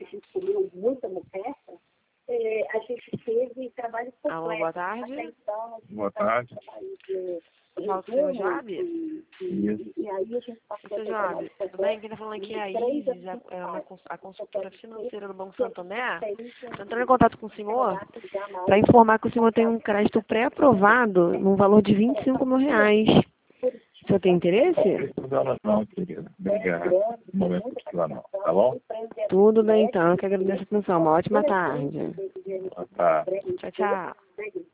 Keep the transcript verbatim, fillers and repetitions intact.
que a gente comeu muita muqueca, é, a gente teve trabalho completo. Alô, boa tarde. Até então, Boa tarde. Eu falo com o senhor Job? E, e, e aí a gente passou Senhor Job, tudo bem? Quem está falando aqui é a Isis, a, é uma, cons- a consultora financeira do Banco Santo Tomé. Estou entrando em contato com o senhor para informar que o senhor tem um crédito pré-aprovado no valor de vinte e cinco mil reais. O senhor tem interesse? Não, não, querida. Obrigado. No momento não precisa não. Tá bom? Tudo bem, então. Eu que agradeço a atenção. Uma ótima tarde. Boa tarde. Tchau, tchau.